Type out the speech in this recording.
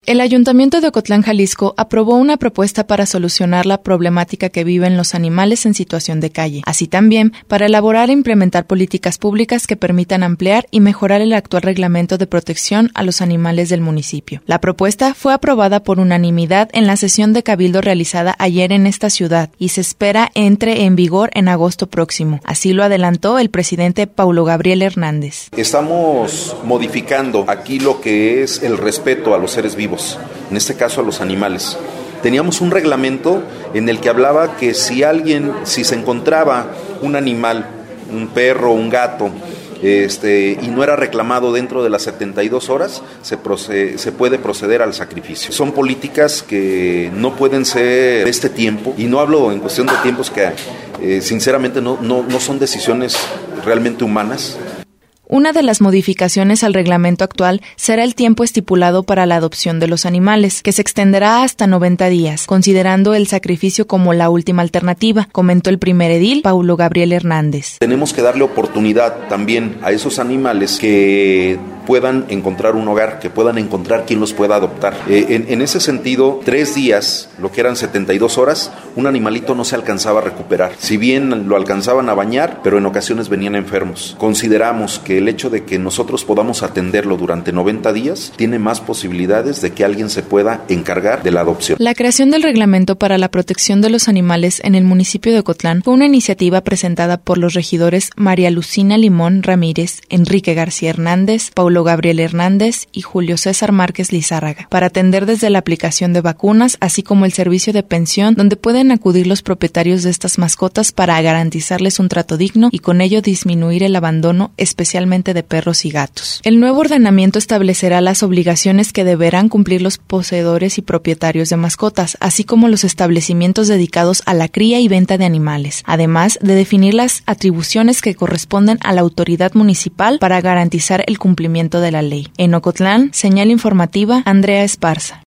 El Ayuntamiento de Ocotlán, Jalisco, aprobó una propuesta para solucionar la problemática que viven los animales en situación de calle, así también para elaborar e implementar políticas públicas que permitan ampliar y mejorar el actual reglamento de protección a los animales del municipio. La propuesta fue aprobada por unanimidad en la sesión de cabildo realizada ayer en esta ciudad y se espera entre en vigor en agosto próximo. Así lo adelantó el presidente Paulo Gabriel Hernández. Estamos modificando aquí lo que es el respeto a los seres vivos, en este caso a los animales. Teníamos un reglamento en el que hablaba que si se encontraba un animal, un perro, un gato, y no era reclamado dentro de las 72 horas, se puede proceder al sacrificio. Son políticas que no pueden ser de este tiempo, y no hablo en cuestión de tiempos que sinceramente no son decisiones realmente humanas. Una de las modificaciones al reglamento actual será el tiempo estipulado para la adopción de los animales, que se extenderá hasta 90 días, considerando el sacrificio como la última alternativa, comentó el primer edil, Paulo Gabriel Hernández. Tenemos que darle oportunidad también a esos animales que puedan encontrar un hogar, que puedan encontrar quien los pueda adoptar. En ese sentido, 3 días, lo que eran 72 horas, un animalito no se alcanzaba a recuperar. Si bien lo alcanzaban a bañar, pero en ocasiones venían enfermos. Consideramos que el hecho de que nosotros podamos atenderlo durante 90 días tiene más posibilidades de que alguien se pueda encargar de la adopción. La creación del reglamento para la protección de los animales en el municipio de Ocotlán fue una iniciativa presentada por los regidores María Lucina Limón Ramírez, Enrique García Hernández, Paulo Gabriel Hernández y Julio César Márquez Lizárraga, para atender desde la aplicación de vacunas, así como el servicio de pensión, donde pueden acudir los propietarios de estas mascotas para garantizarles un trato digno y con ello disminuir el abandono, especialmente de perros y gatos. El nuevo ordenamiento establecerá las obligaciones que deberán cumplir los poseedores y propietarios de mascotas, así como los establecimientos dedicados a la cría y venta de animales, además de definir las atribuciones que corresponden a la autoridad municipal para garantizar el cumplimiento de la ley. En Ocotlán, señal informativa, Andrea Esparza.